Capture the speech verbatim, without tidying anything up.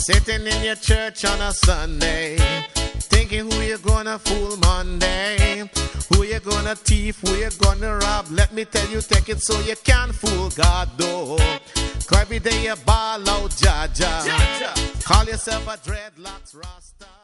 Sitting in your church on a Sunday, thinking who you gonna fool Monday, who you gonna thief, who you gonna rob. Let me tell you, take it so you can't fool God though. Cause every day you ball out Jaja, call yourself a dreadlocks Rasta.